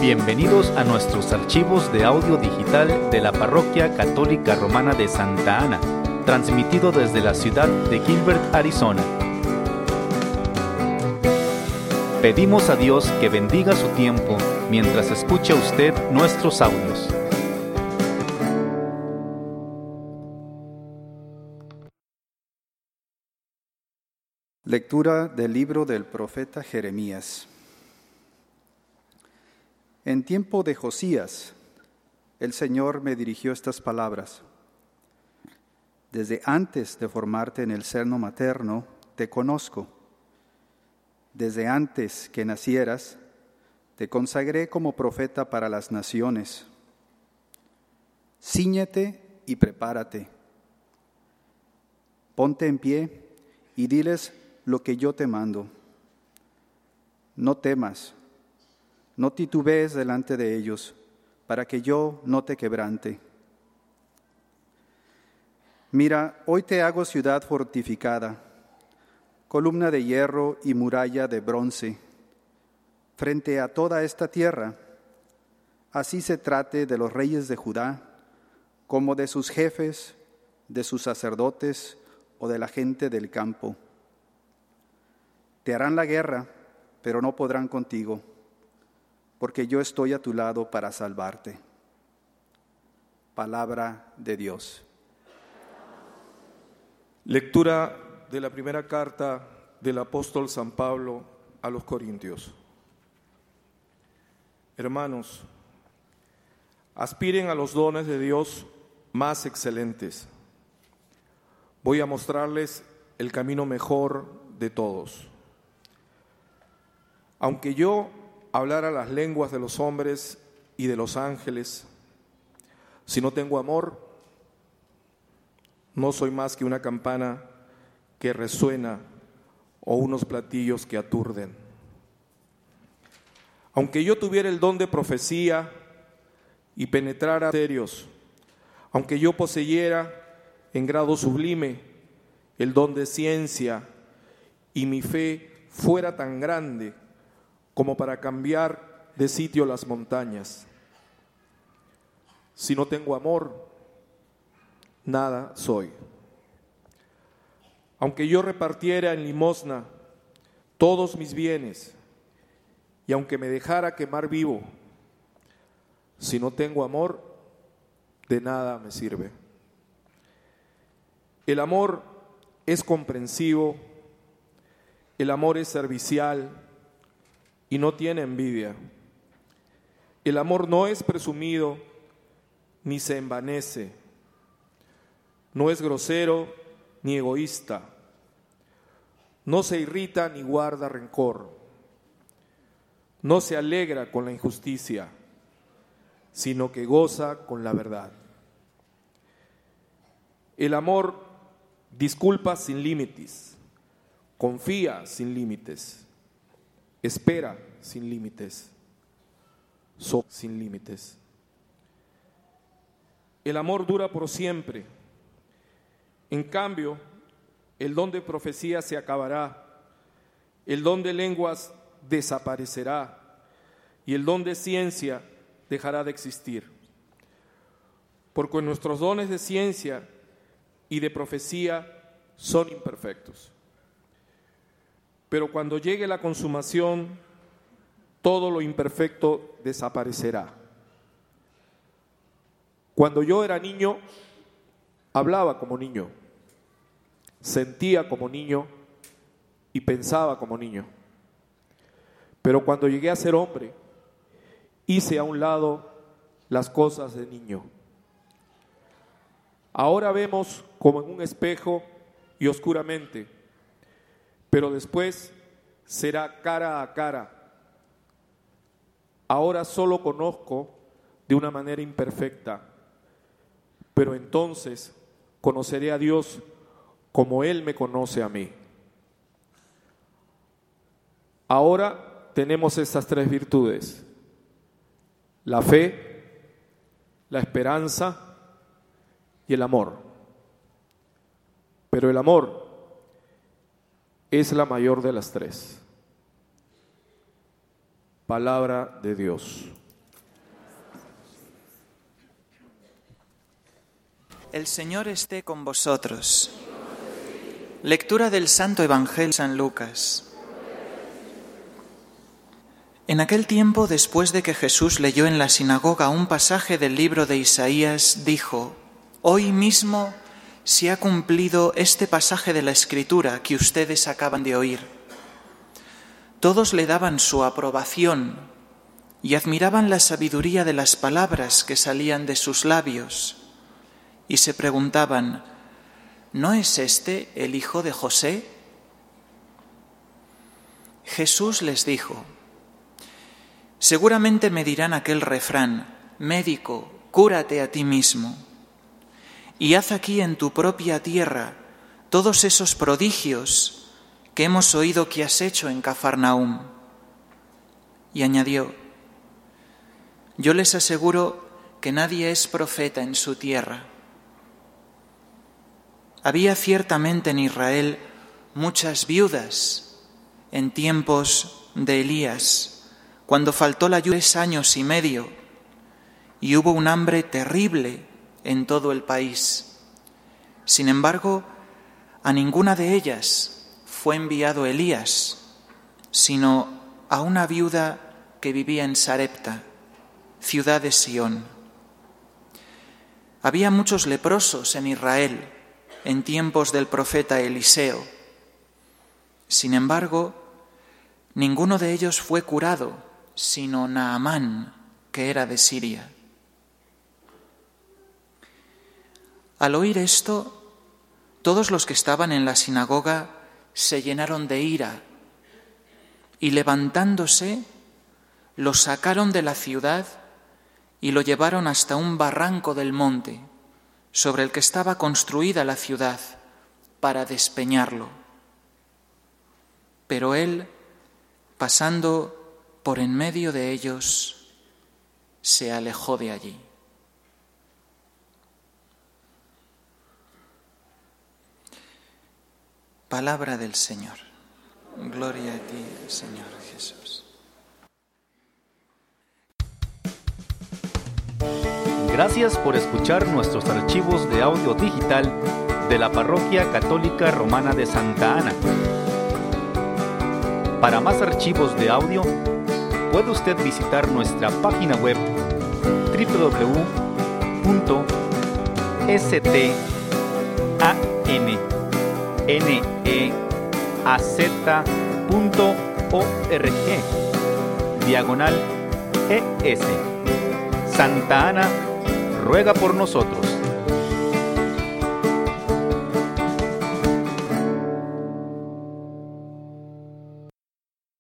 Bienvenidos a nuestros archivos de audio digital de la Parroquia Católica Romana de Santa Ana, transmitido desde la ciudad de Gilbert, Arizona. Pedimos a Dios que bendiga su tiempo mientras escucha usted nuestros audios. Lectura del libro del profeta Jeremías. En tiempo de Josías, el Señor me dirigió estas palabras. Desde antes de formarte en el seno materno, te conozco. Desde antes que nacieras, te consagré como profeta para las naciones. Cíñete y prepárate. Ponte en pie y diles lo que yo te mando. No temas, no titubees delante de ellos, para que yo no te quebrante. Mira, hoy te hago ciudad fortificada, columna de hierro y muralla de bronce, frente a toda esta tierra. Así se trate de los reyes de Judá, como de sus jefes, de sus sacerdotes o de la gente del campo. Te harán la guerra, pero no podrán contigo, porque yo estoy a tu lado para salvarte. Palabra de Dios. Lectura de la primera carta del apóstol San Pablo a los Corintios. Hermanos, aspiren a los dones de Dios más excelentes. Voy a mostrarles el camino mejor de todos. Aunque yo hablara las lenguas de los hombres y de los ángeles, si no tengo amor, no soy más que una campana que resuena o unos platillos que aturden. Aunque yo tuviera el don de profecía y penetrara misterios, aunque yo poseyera en grado sublime el don de ciencia y mi fe fuera tan grande como para cambiar de sitio las montañas, si no tengo amor, nada soy. Aunque yo repartiera en limosna todos mis bienes y aunque me dejara quemar vivo, si no tengo amor, de nada me sirve. El amor es comprensivo, el amor es servicial y no tiene envidia. El amor no es presumido ni se envanece, no es grosero ni egoísta, no se irrita ni guarda rencor, no se alegra con la injusticia, sino que goza con la verdad. El amor disculpa sin límites, confía sin límites, espera sin límites, sin límites. El amor dura por siempre. En cambio, el don de profecía se acabará, el don de lenguas desaparecerá y el don de ciencia dejará de existir. Porque nuestros dones de ciencia y de profecía son imperfectos. Pero cuando llegue la consumación, todo lo imperfecto desaparecerá. Cuando yo era niño, hablaba como niño, sentía como niño y pensaba como niño. Pero cuando llegué a ser hombre, hice a un lado las cosas de niño. Ahora vemos como en un espejo y oscuramente, pero después será cara a cara. Ahora solo conozco de una manera imperfecta, pero entonces conoceré a Dios como Él me conoce a mí. Ahora tenemos estas tres virtudes: la fe, la esperanza y el amor. Pero el amor es la mayor de las tres. Palabra de Dios. El Señor esté con vosotros. Lectura del Santo Evangelio de San Lucas. En aquel tiempo, después de que Jesús leyó en la sinagoga un pasaje del libro de Isaías, dijo: Hoy mismo se ha cumplido este pasaje de la Escritura que ustedes acaban de oír. Todos le daban su aprobación y admiraban la sabiduría de las palabras que salían de sus labios. Y se preguntaban: ¿no es este el hijo de José? Jesús les dijo: seguramente me dirán aquel refrán: médico, cúrate a ti mismo, y haz aquí en tu propia tierra todos esos prodigios que hemos oído que has hecho en Cafarnaúm. Y añadió: yo les aseguro que nadie es profeta en su tierra. Había ciertamente en Israel muchas viudas en tiempos de Elías, cuando faltó la lluvia 3 años y medio, y hubo un hambre terrible en todo el país. Sin embargo, a ninguna de ellas fue enviado Elías, sino a una viuda que vivía en Sarepta, ciudad de Sión. Había muchos leprosos en Israel en tiempos del profeta Eliseo. Sin embargo, ninguno de ellos fue curado, sino Naamán, que era de Siria. Al oír esto, todos los que estaban en la sinagoga se llenaron de ira y, levantándose, lo sacaron de la ciudad y lo llevaron hasta un barranco del monte sobre el que estaba construida la ciudad, para despeñarlo. Pero él, pasando por en medio de ellos, se alejó de allí. Palabra del Señor. Gloria a ti, Señor Jesús. Gracias por escuchar nuestros archivos de audio digital de la Parroquia Católica Romana de Santa Ana. Para más archivos de audio, puede usted visitar nuestra página web www.stanneaz.org/es. Santa Ana ruega por nosotros.